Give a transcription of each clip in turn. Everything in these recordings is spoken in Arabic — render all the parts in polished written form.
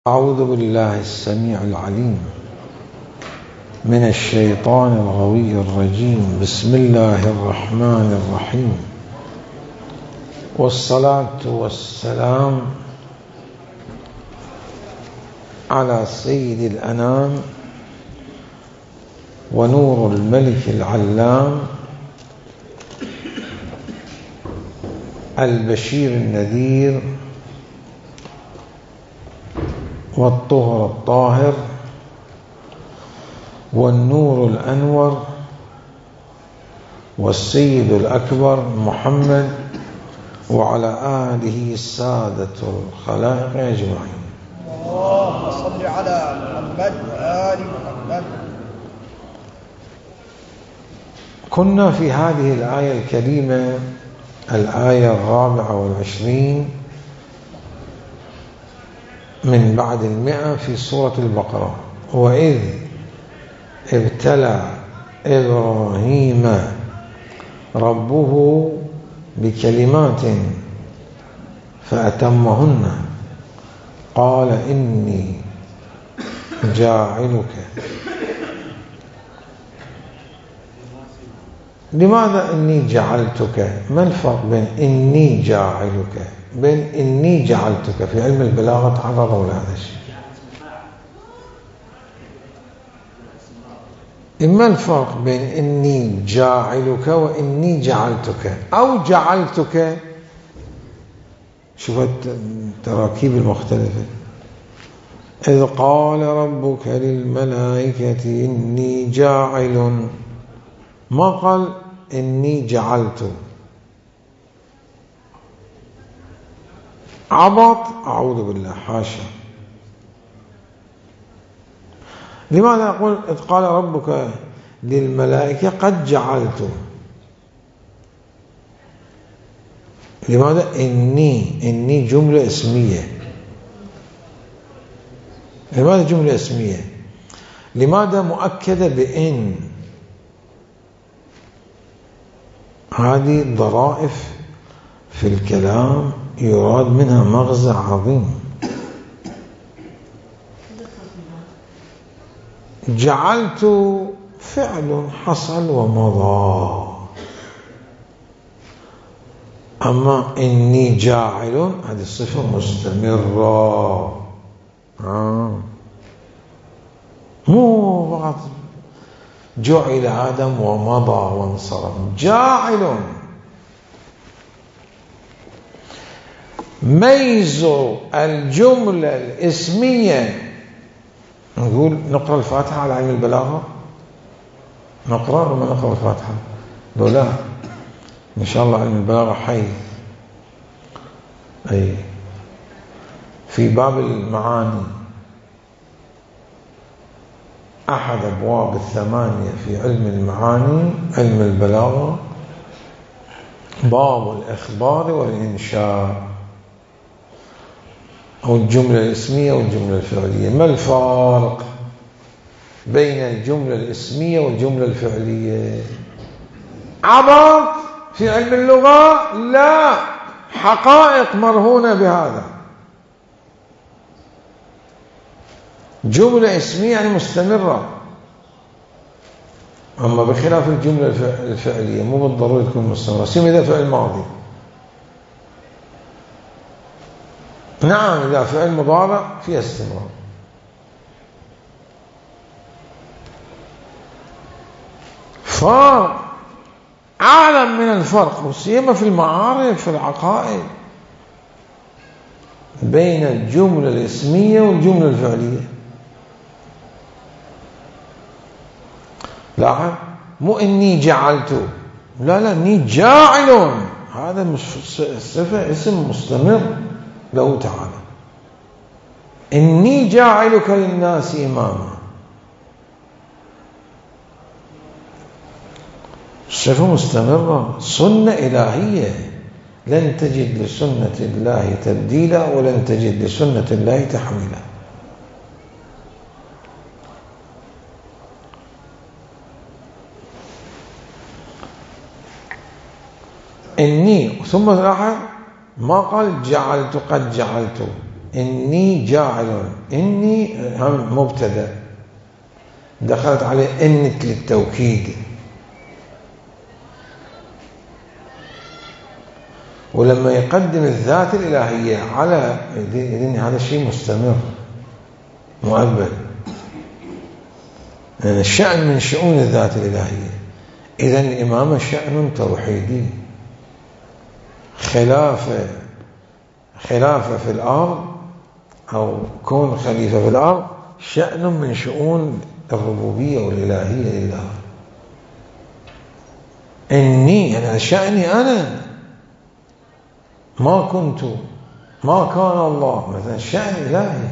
أعوذ بالله السميع العليم من الشيطان الغوي الرجيم. بسم الله الرحمن الرحيم، والصلاة والسلام على سيد الأنام ونور الملك العلام البشير النذير والطهر الطاهر والنور الأنور والسيد الأكبر محمد وعلى آله السادة الخلائق أجمعين. اللهم صل على محمد وآل محمد. كنا في هذه الآية الكريمة، الآية 24 من بعد 100 في سورة البقرة. وإذ ابتلى إبراهيم ربه بكلمات فأتمهن قال إني جاعلك. لماذا إني جعلتك؟ ما الفرق بين إني جاعلك بين إني جعلتك؟ في علم البلاغة تعرضوا لهذا الشيء. إما الفرق بين إني جاعلك وإني جعلتك أو جعلتك. شوفوا التراكيب المختلفة. إذ قال ربك للملائكة إني جاعل، ما قال إني جعلت. عبط، أعوذ بالله، حاشا. لماذا أقول إذ قال ربك للملائكة قد جعلت؟ لماذا إني جملة اسمية؟ لماذا جملة اسمية؟ لماذا مؤكدة بإن؟ هذه ظرائف في الكلام يراد منها مغزى عظيم. جعلت فعل حصل ومضى، أما إني جاعل هذه صفة مستمرة. مو فقط جعل آدم ومضى وانصرف. جاعل ميز الجملة الاسمية. نقول نقرأ الفاتحة على علم البلاغة، نقرأ وما نقرأ الفاتحة؟ لو لا إن شاء الله علم البلاغة حي. أي في باب المعاني أحد أبواب 8 في علم المعاني، علم البلاغة، باب الإخبار والإنشاء أو الجملة الاسمية والجملة الفعلية. ما الفارق بين الجملة الاسمية والجملة الفعلية؟ عبط في علم اللغة؟ لا، حقائق مرهونة بهذا. جملة اسمية يعني مستمرة، أما بخلاف الجملة الفعلية مو بالضرورة تكون مستمرة. سمي إذا فعل ماضي، نعم، إذا فعل مضارع فيها استمرار. فرق أعلم من الفرق، وسيما في المعارف، في العقائد، بين الجملة الاسمية والجملة الفعلية. لا، مو إني جعلت، لا إني جاعل. هذا الصفة اسم مستمر له تعالى. إني جاعلك للناس إماما، صفة مستمرة، سنة إلهية. لن تجد لسنة الله تبديلا ولن تجد لسنة الله تحويلا. إني ثم الآخر ما قال جعلت قد جعلت، إني جاعل، إني هم مبتدأ دخلت عليه إنت للتوكيد، ولما يقدم الذات الإلهية على إذن هذا الشيء مستمر مؤبد، يعني الشأن من شؤون الذات الإلهية. إذن الإمامة شأن توحيدي، خلافة في الأرض أو كون خليفة في الأرض شأن من شؤون الربوبية والإلهية لله. إني يعني شأني أنا، ما كنت، ما كان الله، مثلا شأن إلهي.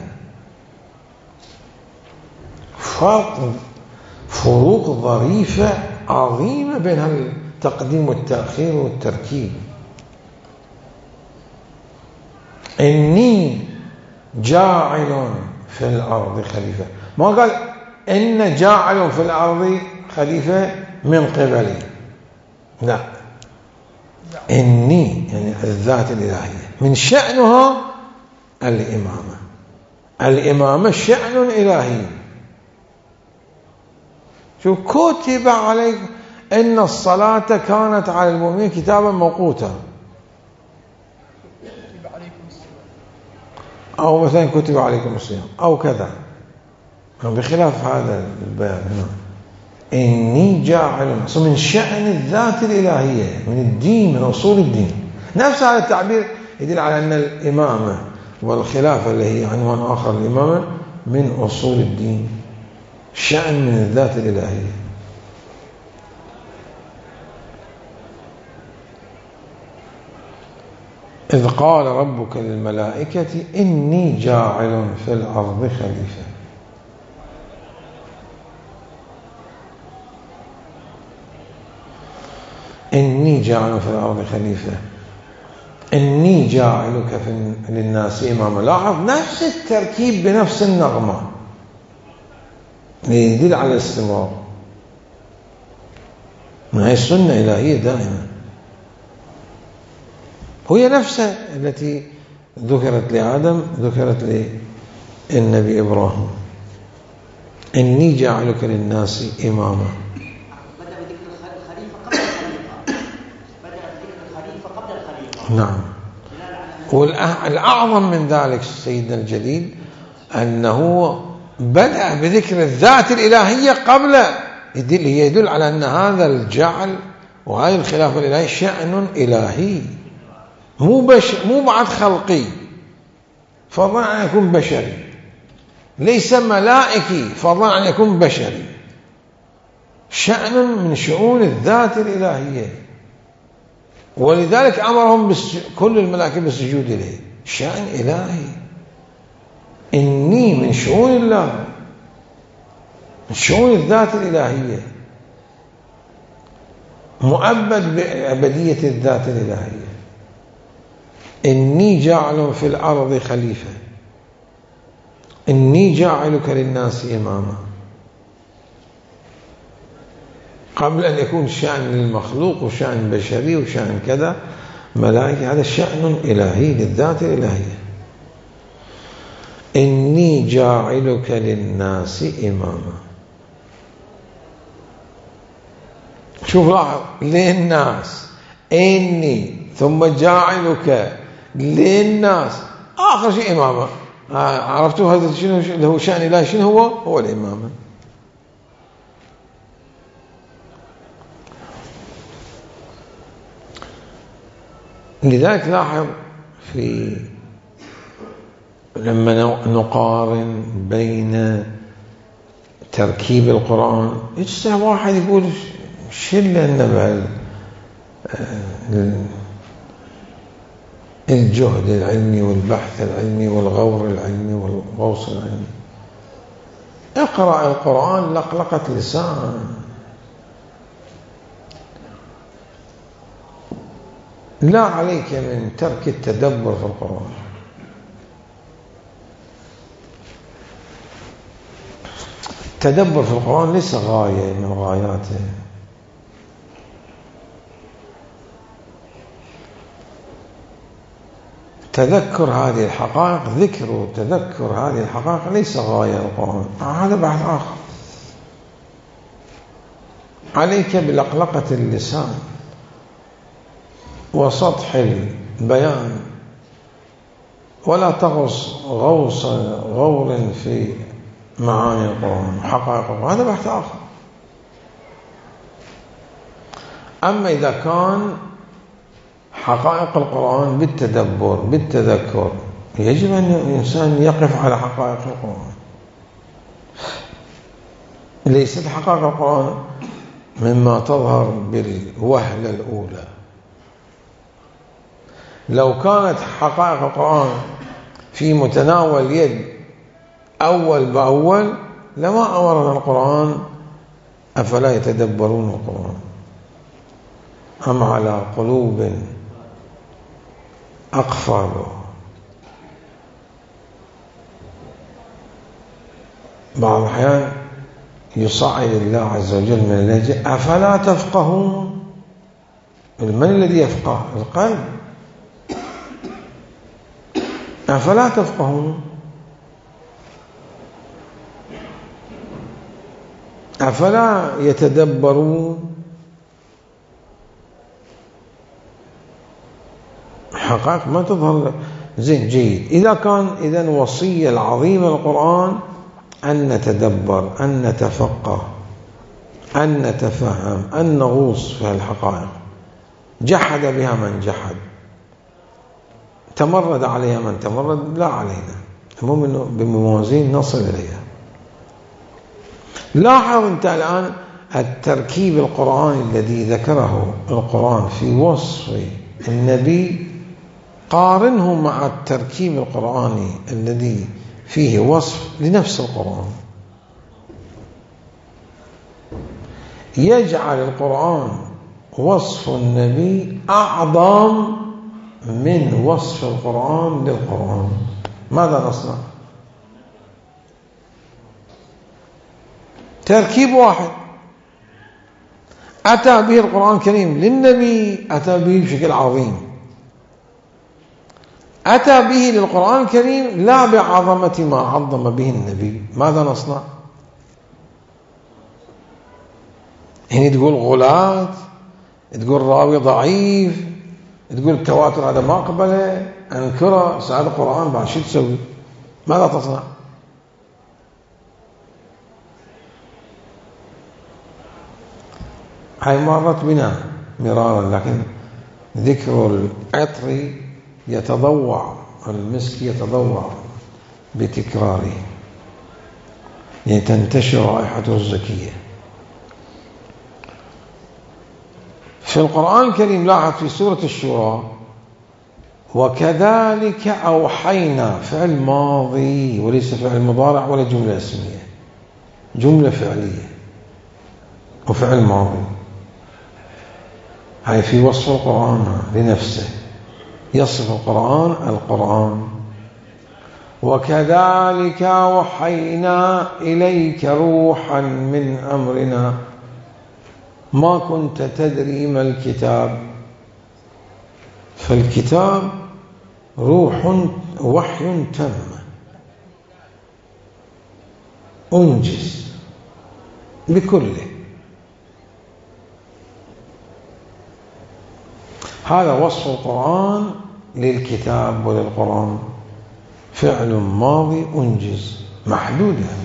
فروق ظريفة عظيمة بين التقديم والتأخير والتركيب. إني جاعل في الأرض خليفة، ما قال إن جاعل في الأرض خليفة من قبلي، لا، إني يعني الذات الإلهية من شأنها الإمامة. الإمامة شأن إلهي. شو كتب عليكم إن الصلاة كانت على المؤمنين كتابا موقوتا، أو مثلا كتب عليكم الصيام أو كذا، بخلاف هذا البيان هنا. إني جاعل من شأن الذات الإلهية، من الدين، من أصول الدين. نفس هذا التعبير يدل على أن الإمامة والخلافة اللي هي عنوان آخر الإمامة من أصول الدين، شأن من الذات الإلهية. إذ قال ربك للملائكة إني جاعل في الأرض خليفة. إني جاعل في الأرض خليفة، إني جاعلك للناس إماما. لاحظ نفس التركيب بنفس النغمة يدل على الاستمرار. هي السنة الإلهية دائما، هي نفسها التي ذكرت لآدم ذكرت للنبي إبراهيم. إني جاعلك للناس إماما. بدأ بذكر الخليفة قبل الخليفة. نعم. والأعظم من ذلك سيدنا الجليل أنه بدأ بذكر الذات الإلهية قبل، يدل على أن هذا الجعل وهذه الخلافة الإلهية شأن إلهي، مو بعد خلقي، فضلا أن يكون بشري، ليس ملائكي فضلا أن يكون بشري، شأن من شؤون الذات الإلهية. ولذلك أمرهم كل الملائكة بالسجود له، شأن إلهي. إني من شؤون الله، من شؤون الذات الإلهية، مؤبد بأبدية الذات الإلهية. إني جاعل في الأرض خليفة، إني جاعلك للناس إماما، قبل أن يكون شأن للمخلوق وشأن بشري وشأن كذا ملائكة. هذا شأن إلهي للذات الإلهية. إني جاعلك للناس إماما. شوف لاحظ، للناس، إني ثم جاعلك للناس، آخر شيء إماما. عرفتوا هذا شنو اللي هو شأن إلهي؟ شنو هو الإمامة. لذلك لاحظ لما نقارن بين تركيب القرآن، يجتمع واحد يقول شلنا لنا الجهد العلمي والبحث العلمي والغور العلمي والغوص العلمي. اقرأ القرآن لقلقة لسان، لا عليك من ترك التدبر في القرآن. التدبر في القرآن ليس غاية من غاياته، تذكر هذه الحقائق، ذكر تذكر هذه الحقائق ليس غاية القرآن، هذا بحث آخر. عليك بلقلقة اللسان وسطح البيان، ولا تغوص غوص غور في معاني القرآن وحقائق القرآن، هذا بحث آخر. أما إذا كان حقائق القرآن بالتدبر بالتذكر، يجب أن الإنسان يقف على حقائق القرآن. ليست حقائق القرآن مما تظهر بالوهلة الأولى. لو كانت حقائق القرآن في متناول يد أول بأول لما أمرنا القرآن أفلا يتدبرون القرآن أم على قلوب أقفالها. بعض الأحيان يصعد الله عز وجل من اللهجة أفلا تفقهون. من الذي يفقه؟ القلب. أفلا تفقهون، أفلا يتدبرون. حقائق ما تظهر زين جيد. إذا كان إذن وصية العظيمة القرآن أن نتدبر، أن نتفقه، أن نتفهم، أن نغوص في الحقائق. جحد بها من جحد، تمرد عليها من تمرد، لا علينا، المهم بموازين نصل إليها. لاحظ أنت الآن التركيب القرآني الذي ذكره القرآن في وصف النبي، قارنه مع التركيب القرآني الذي فيه وصف لنفس القرآن. يجعل القرآن وصف النبي أعظم من وصف القرآن للقرآن. ماذا نصنع؟ تركيب واحد أتى به القرآن الكريم للنبي، أتى به بشكل عظيم. أتى به للقرآن الكريم لا بعظمة ما عظم به النبي. ماذا نصنع؟ هنا تقول غلاة، تقول راوي ضعيف، تقول التواتر هذا ما قبله، أنكره، سعاد القرآن بعد شو تسوي؟ ماذا تصنع؟ هاي مرت بنا مرارا، لكن ذكر العطر يتضوع، المسك يتضوع بتكراره، يعني تنتشر رائحته الزكية. في القرآن الكريم لاحظ في سورة الشورى وكذلك أوحينا، فعل ماضي وليس فعل مضارع ولا جملة اسمية، جملة فعلية وفعل ماضي. هاي في وصف القرآن لنفسه، يصف القرآن وكذلك أوحينا إليك روحا من أمرنا ما كنت تدري ما الكتاب. فالكتاب روح وحي تم أنجز بكله. هذا وصف القرآن للكتاب وللقرآن، فعل ماضي أنجز، محدود، يعني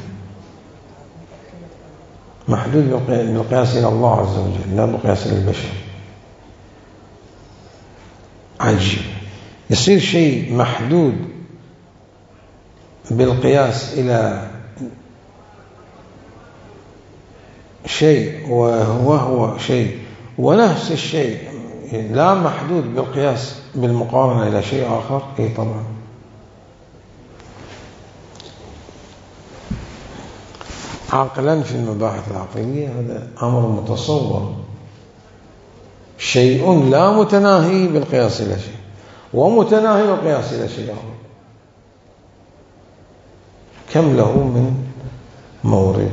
محدود بالقياس إلى الله عز وجل لا بالقياس إلى البشر. عجيب، يصير شيء محدود بالقياس إلى شيء وهو شيء، ونفس الشيء لا محدود بالقياس بالمقارنة إلى شيء آخر. إيه طبعا. عقلا في المباحث العقلية هذا أمر متصور، شيء لا متناهي بالقياس إلى شيء ومتناهي بالقياس إلى شيء آخر، كم له من مورد.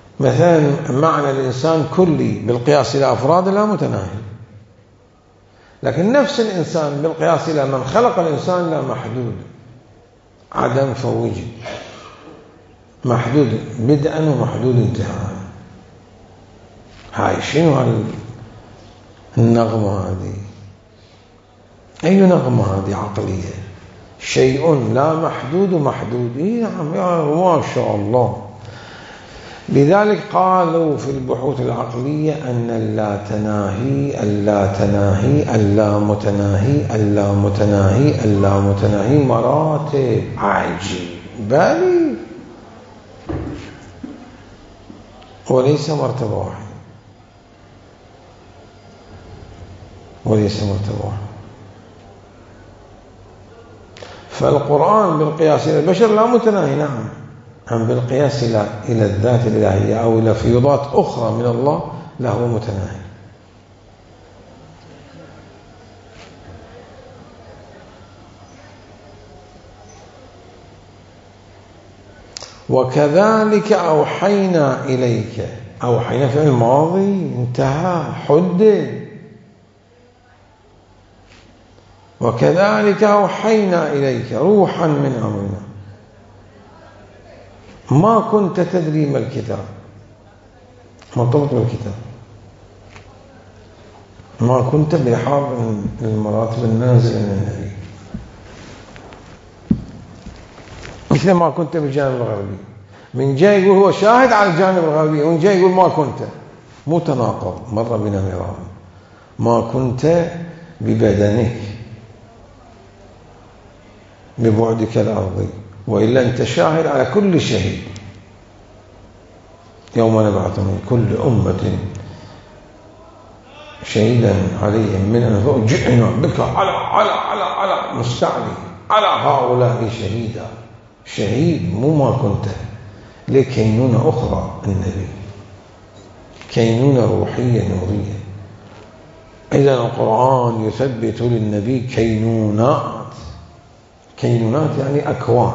مثلا معنى الإنسان كلي بالقياس إلى أفراد لا متناهي، لكن نفس الإنسان بالقياس إلى من خلق الإنسان لا محدود، عدم فوجد، محدود بدءا ومحدود انتهاء. هاي شنو النغمة هذه؟ أي نغمة هذه عقلية؟ شيء لا محدود ومحدود. إيه نعم يا ما شاء الله. لذلك قالوا في البحوث العقلية أن اللاتناهي اللاتناهي اللامتناهي اللامتناهي اللامتناهي مراتب. عجيب. بالي وليس مرتبة واحدة، وليس مرتبة واحدة. فالقرآن بالقياس إلى البشر لا متناهي، نعم، أم بالقياس إلى الذات الإلهية أو إلى فيوضات أخرى من الله لا هو متناهي. وكذلك أوحينا إليك. أوحينا في الماضي انتهى، حدد. وكذلك أوحينا إليك روحا من أمرنا ما كنت تدري ما الكتاب، مرتبط بالكتاب. ما كنت بحاض المراتب النازلة من النبي، مثل ما كنت بالجانب الغربي. من جاي يقول هو شاهد على الجانب الغربي، ومن جاي يقول ما كنت. مو تناقض، مر بنا مرارا. ما كنت ببدنك ببعدك الأرضي، وإلا أنت شاهد على كل شهيد. يوم نبعث من كل أمة شهيدا عليهم من أنفسهم جئنا بك على مستعلي على هؤلاء شهيدا. شهيد مو ما كنت، لكينونة أخرى النبي، كينونة روحية نورية. إذا القرآن يثبت للنبي كينونات. كينونات يعني أكوان،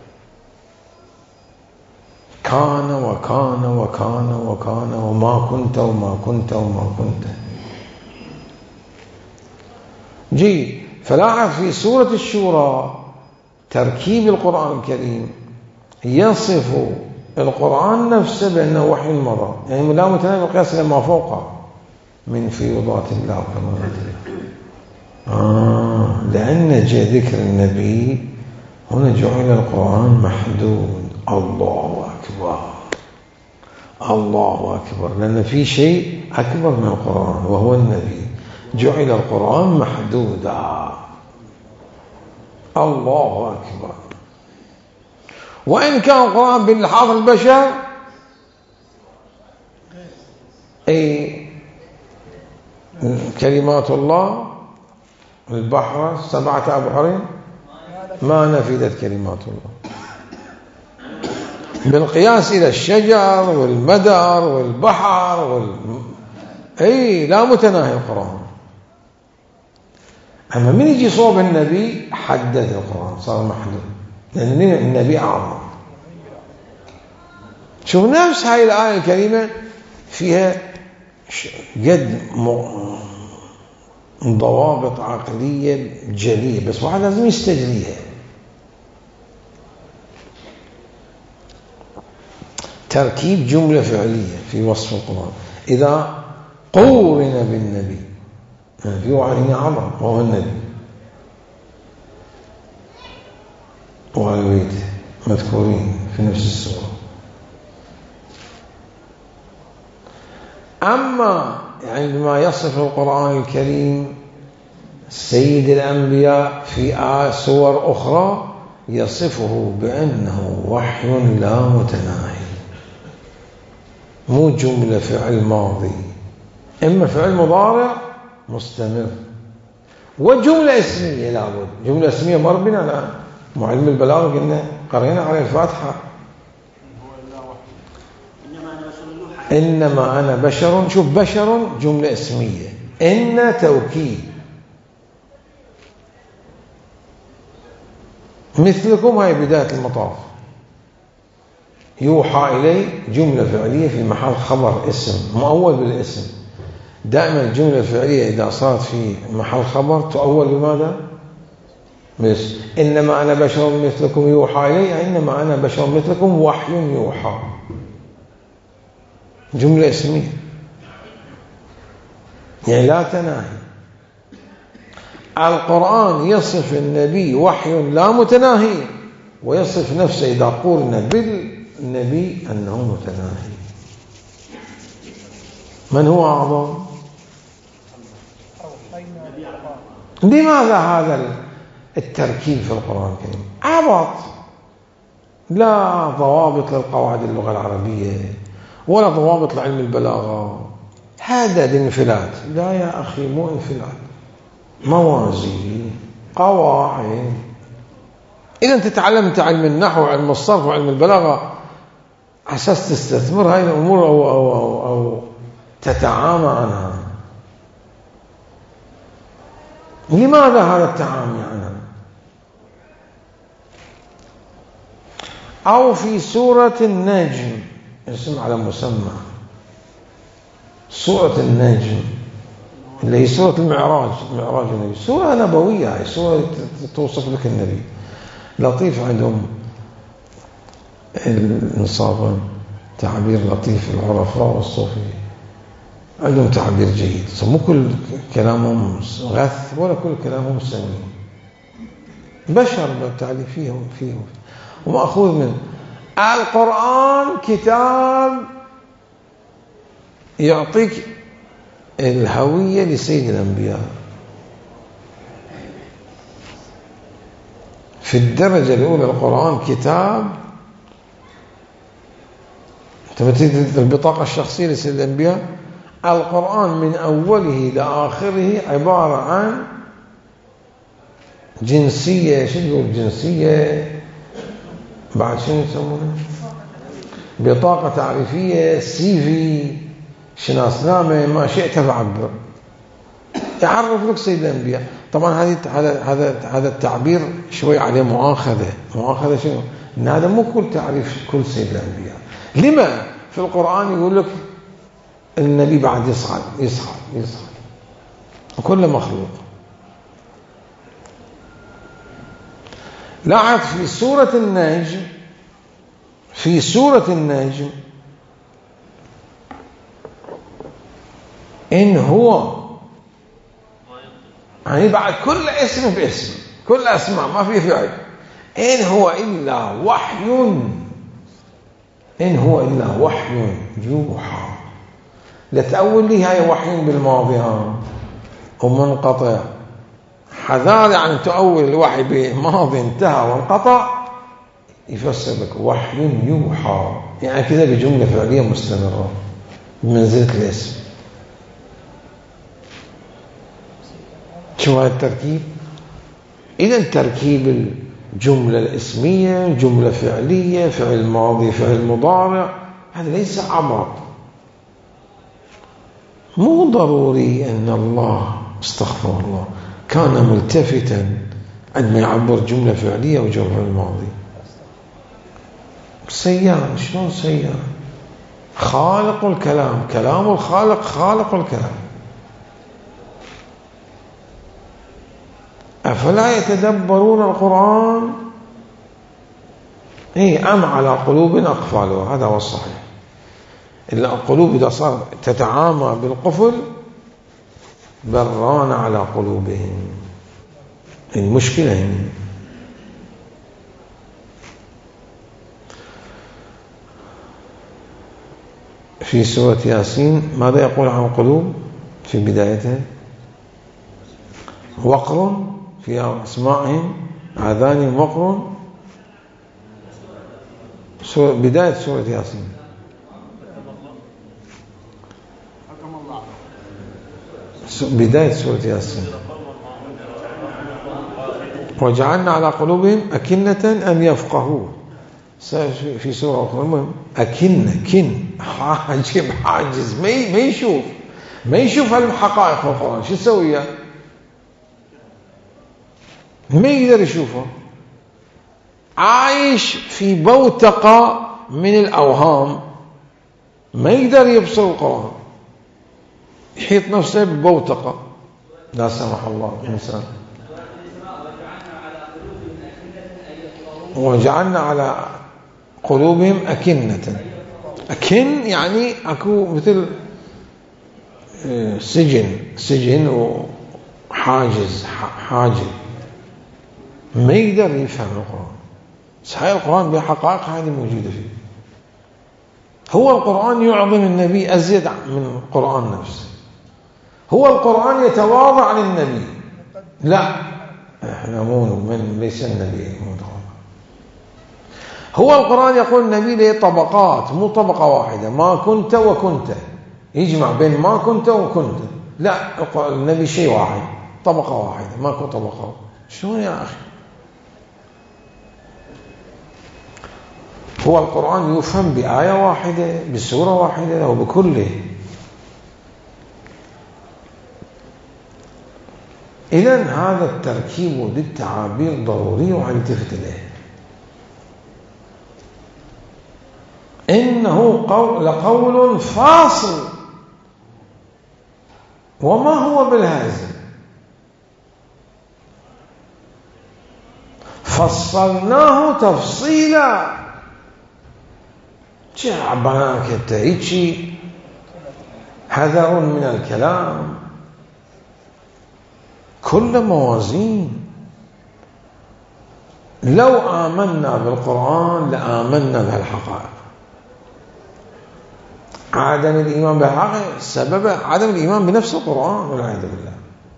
كان وكان وكان وكان وما كنت وما كنت وما كنت. جيد. فلاحظ في سورة الشورى تركيب القرآن الكريم يصف القرآن نفسه بأنه وحي مضى، يعني لا متناهي بالقياس لما فوقه من فيوضات الله وكمالات الله. لأن جاء ذكر النبي هنا جعل القرآن محدود. الله أكبر، الله أكبر. لأن في شيء أكبر من القرآن وهو النبي. جعل القرآن محدودا. الله أكبر. وإن كان القرآن باللحاظ البشر أي كلمات الله البحر 7 أبحر ما نفدت كلمات الله. بالقياس إلى الشجر والمدر والبحر أي لا متناهي القرآن. أما من يجي صوب النبي حدد القرآن صار محدود، لأن النبي أعظم. شوف نفس هاي الآية الكريمة فيها قد ضوابط عقلية جلية، بس واحد لازم يستجليها. تركيب جملة فعلية في وصف القرآن إذا قورن بالنبي، في واحد هنا عظم وهو النبي وآل بيته مذكورين في نفس السورة. أما عندما يصف القرآن الكريم سيد الأنبياء في سور أخرى يصفه بأنه وحي لا متناهي، مو جملة فعل ماضي، إما فعل مضارع مستمر وجملة اسمية. لابد جملة اسمية مر بنا الآن مع علم البلاغة، قلنا قرينا على الفاتحة إنما أنا بشر. شوف بشر جملة اسمية، إن توكيد، مثلكم هاي بداية المطاف. يوحى إلي جملة فعلية في محل خبر اسم مؤول بالاسم. دائما الجملة الفعلية إذا صارت في محل خبر تؤول بماذا؟ بس إنما أنا بشر مثلكم يوحى إلي، إنما أنا بشر مثلكم وحي يوحى، جملة اسمية يعني لا تناهي. القرآن يصف النبي وحي لا متناهي، ويصف نفسه إذا قولنا بالنبي أنه متناهي. من هو أعظم؟ لماذا هذا التركيب في القرآن الكريم؟ عبط، لا ضوابط للقواعد اللغة العربية ولا ضوابط لعلم البلاغة، هذا الانفلات. لا يا أخي، مو انفلات، موازين، قواعد. إذا أنت تعلمت علم النحو وعلم الصرف وعلم البلاغة أساس تستثمر هذه الأمور أو تتعامى عنها. لماذا هذا التعامي عنها؟ أو في سورة النجم، اسم على مسمى، سورة النجم اللي هي سورة المعراج النبي، سورة نبوية، هي سورة توصف لك النبي. لطيف عندهم الإنصاف، تعبير لطيف، العرفاء والصوفية عندهم تعبير جيد، مو كل كلامهم غث ولا كل كلامهم سمين، بشر بالتالي فيهم ومأخوذ من القرآن. كتاب يعطيك الهوية لسيد الأنبياء في الدرجة الأولى. القرآن كتاب تمثيل البطاقة الشخصية لسيد الأنبياء. القرآن من أوله لآخره عبارة عن جنسية، شو يقول جنسية، بعد شنو يسمونه، بطاقة تعريفية، CV، شناسنامة، ما شئت فعبر، يعرف لك سيد الأنبياء. طبعا هذا التعبير شوي عليه مؤاخذة شنو؟ إن هذا مو كل تعريف كل سيد الأنبياء. لما في القرآن يقول لك النبي بعد يصعد وكل مخلوق. لاحظ في سورة النجم إن هو يعني بعد كل اسم باسم، كل أسماء ما في فعل، إن هو إلا وحي يوحى. لا تأول لي هاي وحي بالماضي ومنقطع، حذار يعني تؤول الوحي بماضي انتهى وانقطع، يفسر لك وحي يوحى، يعني كذا بجملة فعلية مستمرة بمنزلة الاسم. شو هذا التركيب؟ إذا تركيب الجملة الاسمية، جملة فعلية، فعل ماضي، فعل مضارع، هذا ليس عبط. مو ضروري أن الله استغفر الله كان ملتفتا عندما يعبر جملة فعلية وجملة الماضي. سيان، شلون سيان؟ خالق الكلام، كلام الخالق، خالق الكلام. أفلا يتدبرون القرآن أم على قلوب أقفالها؟ هذا هو الصحيح. القلوب إذا صار تتعامى بالقفل بران على قلوبهم. المشكلة هنا في سورة ياسين ماذا يقول عن قلوب في بدايتها؟ وقر في أسماعهم، آذانهم وقر. بداية سورة ياسين بداية سورة ياسين وجعلنا على قلوبهم أكنة أن يفقهوا. في سورة أخرى المهم أكنة حاجز ما يشوف الحقائق في القرآن. شو يسوي؟ ما يقدر يشوفه، عايش في بوتقة من الأوهام، ما يقدر يبصر القرآن. يحيط نفسه ببوتقة لا سمح الله الإنسان. وجعلنا على قلوبهم أكنة. أكن يعني أكو مثل سجن وحاجز حاجز ما يقدر يفهم القرآن. صحيح القرآن بحقائق هذه موجودة فيه. هو القرآن يعظم النبي أزيد من القرآن نفسه. هو القرآن يتواضع للنبي. لا احنا من ليس النبي. هو القرآن يقول النبي له طبقات مو طبقة واحدة. ما كنت وكنت يجمع بين ما كنت وكنت. لا النبي شيء واحد طبقة واحدة ماكو طبقة. شو يا أخي؟ هو القرآن يفهم بآية واحدة بسورة واحدة وبكله. إذن هذا التركيب للتعابير ضروري وعنتفت إليه. إنه لقول فاصل وما هو بالهازل. فصلناه تفصيلا. شعبان كتايتشي حذر من الكلام كل موازين. لو آمنا بالقرآن لآمنا بهالحقائق. عدم الإيمان بالحقائق سبب عدم الإيمان بنفس القرآن والعياذ بالله.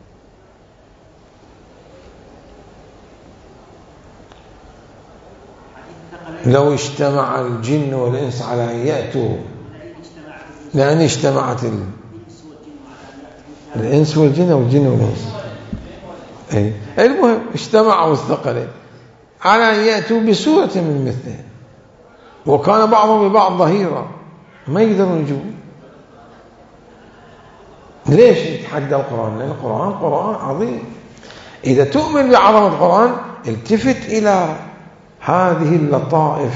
لو اجتمع الجن والإنس على أن يأتوا لأن اجتمعت الإنس والجن والجن والإنس المهم اجتمعوا الثقلين على أن يأتوا بسورة من مثله وكان بعضهم ببعض ظهيرا ما يقدرون يجوا. ليش يتحدى القرآن؟ لأن القرآن قرآن عظيم. إذا تؤمن بعظمة القرآن التفت إلى هذه اللطائف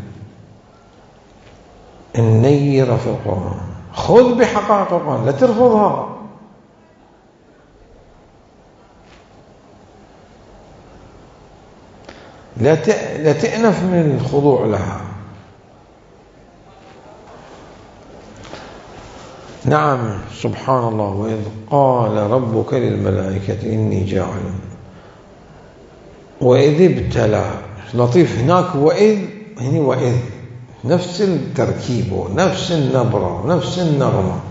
النيرة في القرآن. خذ بحقائق القرآن لا ترفضها. لا تأنف من الخضوع لها. نعم سبحان الله. وإذ قال ربك للملائكة إني جاعل. وإذ ابتلى لطيف هناك. وإذ هنا وإذ نفس التركيب ونفس النبرة ونفس النغمة.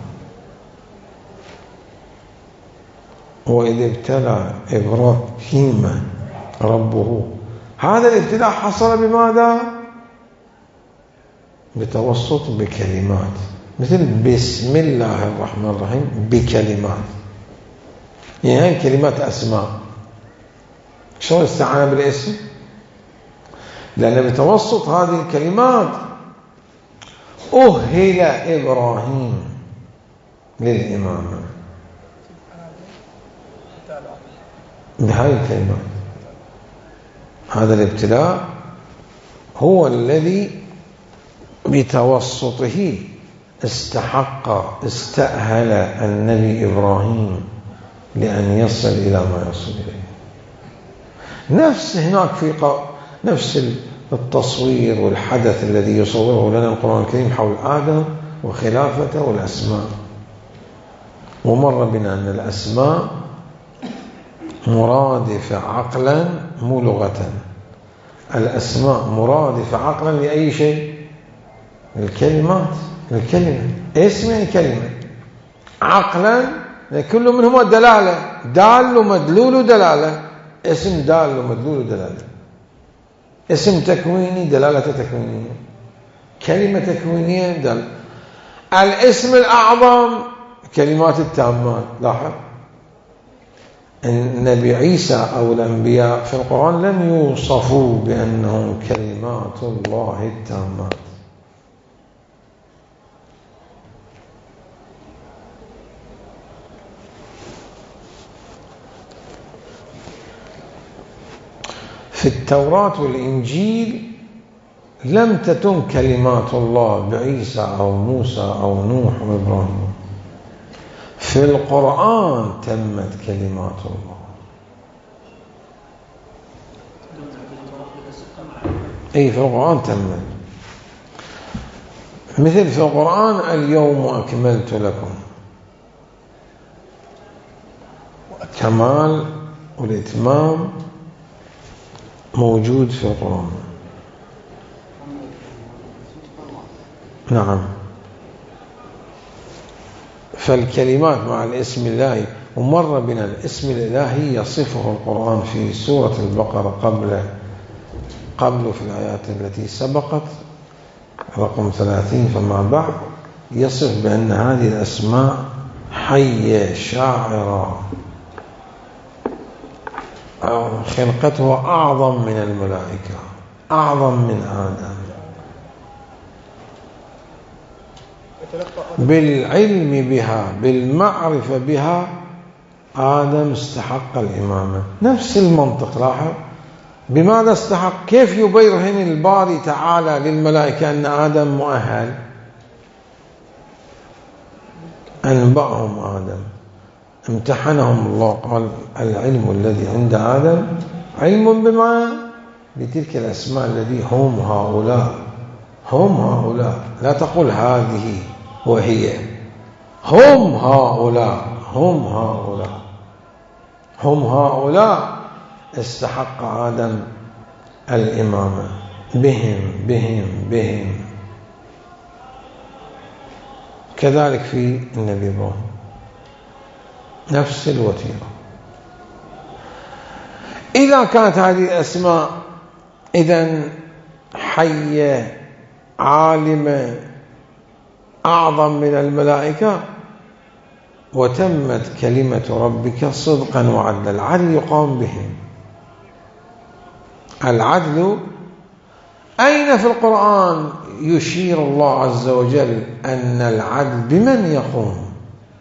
وإذ ابتلى إبراهيم ربه. هذا الابتلاء حصل بماذا؟ بتوسط بكلمات مثل بسم الله الرحمن الرحيم بكلمات. يعني هاي كلمات أسماء. شلون استعان بالاسم؟ لأن بتوسط هذه الكلمات أهل إبراهيم للإمامة بهاي الكلمات. هذا الابتلاء هو الذي بتوسطه استأهل النبي إبراهيم لأن يصل إلى ما يصل إليه. نفس هناك في نفس التصوير والحدث الذي يصوره لنا القرآن الكريم حول آدم وخلافته والأسماء. ومر بنا أن الأسماء مرادفة عقلا مو لغة. الأسماء مرادفة عقلا لأي شيء؟ الكلمات. الكلمة اسم يعني كلمة. عقلا كل منهما دلالة. دال ومدلول ودلالة. اسم دال ومدلول ودلالة. اسم تكويني دلالة تكوينية. كلمة تكوينية دل. الاسم الأعظم كلمات التامات. لاحظ النبي عيسى أو الأنبياء في القرآن لم يوصفوا بأنهم كلمات الله التامات. في التوراة والإنجيل لم تتم كلمات الله بعيسى أو موسى أو نوح وإبراهيم. في القرآن تمت كلمات الله. أي في القرآن تمت، مثل في القرآن اليوم أكملت لكم، كمال والإتمام موجود في القرآن. نعم. فالكلمات مع الاسم الإلهي، ومر بنا الاسم الإلهي يصفه القرآن في سورة البقرة قبل في الآيات التي سبقت رقم 30 فما بعد، يصف بأن هذه الأسماء حية شاعرة، خلقته أعظم من الملائكة، أعظم من آدم، بالعلم بها بالمعرفة بها آدم استحق الإمامة. نفس المنطق. لاحظ بماذا استحق؟ كيف يبرهن الباري تعالى للملائكة أن آدم مؤهل؟ أنبأهم آدم، امتحنهم الله، قال العلم الذي عند آدم علم بما بتلك الأسماء الذي هم هؤلاء، هم هؤلاء، لا تقول هذه وهي، هم هؤلاء، هم هؤلاء، هم هؤلاء استحق آدم الإمامة، بهم بهم بهم. كذلك في النبي إبراهيم نفس الوتيرة. إذا كانت هذه الأسماء إذن حية عالمة أعظم من الملائكة، وتمت كلمة ربك صدقا وعدلا، العدل يقام بهم. العدل أين في القرآن يشير الله عز وجل أن العدل بمن يقوم؟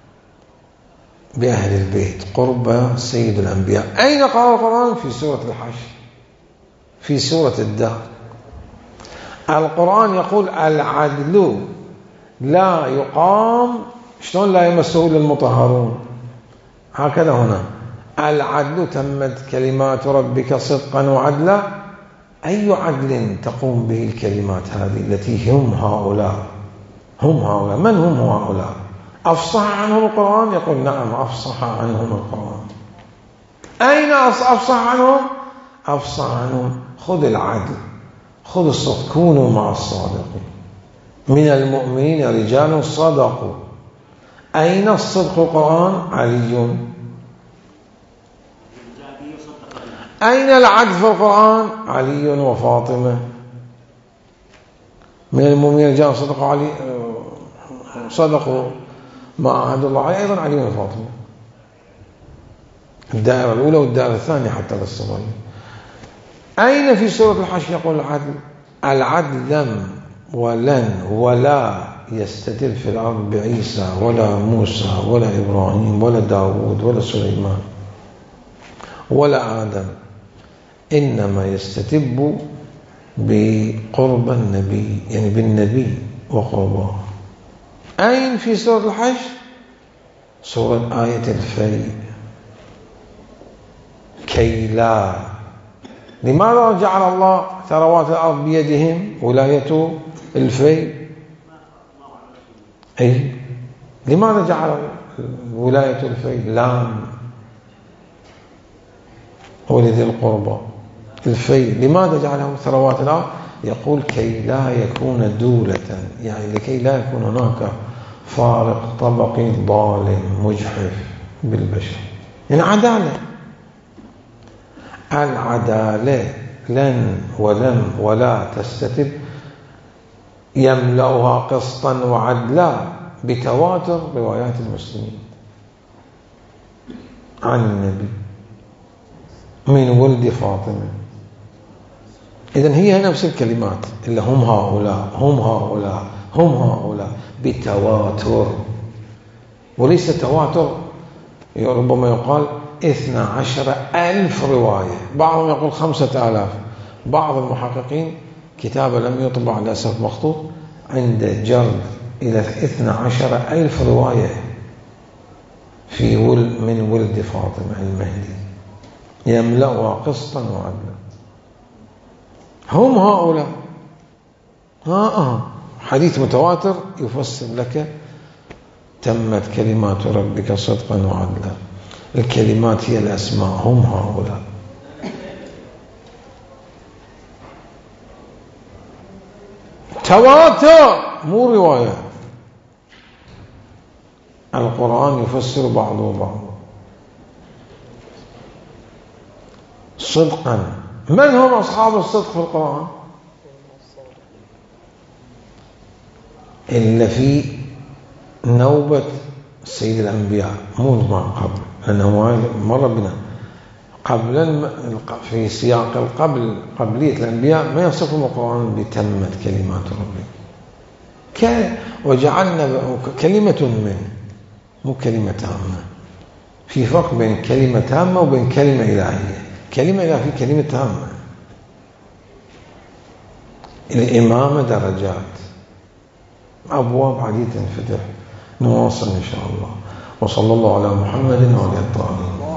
بأهل البيت قرب سيد الأنبياء. أين قال القرآن؟ في سورة الحشر، في سورة الدهر. القرآن يقول العدل لا يقام، شلون لا يمسه للمطهرون؟ هكذا هنا العدل تمت كلمات ربك صدقا وعدلا. أي عدل تقوم به الكلمات هذه التي هم هؤلاء؟ هم هؤلاء، من هم هؤلاء؟ أفصح عنهم القرآن؟ يقول نعم أفصح عنهم القرآن. أين أفصح عنهم؟ أفصح عنهم خذ العدل، خذ الصدق، كونوا مع الصادقين، من المؤمنين رجال صدقوا. أين الصدق القرآن؟ علي. أين العدل في القرآن؟ علي وفاطمة. من المؤمنين رجال صدقوا، علي صدقوا ما عهد الله عليه، أيضا علي وفاطمة. الدائرة الأولى والدائرة الثانية حتى للصغير. أين في سورة الحشر يقول العدل؟ العدل لم ولن ولا يستتر في الأرض بعيسى ولا موسى ولا إبراهيم ولا داود ولا سليمان ولا آدم، إنما يستتب بقرب النبي، يعني بالنبي وقربه. أين في سورة الحشر؟ سورة آية الفيء، كي لا. لماذا جعل الله ثروات الأرض بيدهم ولاية الفيء؟ أي لماذا جعل ولاية الفيء لام ولذي القربى؟ الفيء لماذا جعله ثروات الأرض؟ يقول كي لا يكون دولة، يعني لكي لا يكون هناك فارق طبقي ظالم مجحف بالبشر، يعني عدالة. العدالة لن ولم ولا تستتب يملأها قسطا وعدلا بتواتر روايات المسلمين عن النبي من ولد فاطمة. إذن هي نفس الكلمات اللي هم هؤلاء هم هؤلاء هم هؤلاء بتواتر، وليس تواتر ربما يقال 12,000 رواية، بعضهم يقول 5,000. بعض المحققين كتابة لم يطبع للأسف مخطوط عند جرد إلى 12,000 رواية من ولد فاطمة المهدي يملأها قسطا وعدلا. هم هؤلاء. حديث متواتر يفسر لك تمت كلمات ربك صدقا وعدلا. الكلمات هي الأسماء، هم هؤلاء. تواتر مو رواية. القرآن يفسر بعضه بعضا. صدقا. من هم أصحاب الصدق في القرآن؟ إلا في نوبة سيد الأنبياء، مو ما قبل، لأنه مر بنا قبل في سياق قبلية الأنبياء ما يصفهم القرآن بتمت كلمات ربك. وجعلنا كلمة منه، مو كلمة تامة. في فرق بين كلمة تامة وبين كلمة إلهية. كلمة إلهية في كلمة تامة. الإمامة درجات، أبواب عديدة تنفتح. نواصل إن شاء الله. وصلى الله على محمد وعلى آله الطاهرين.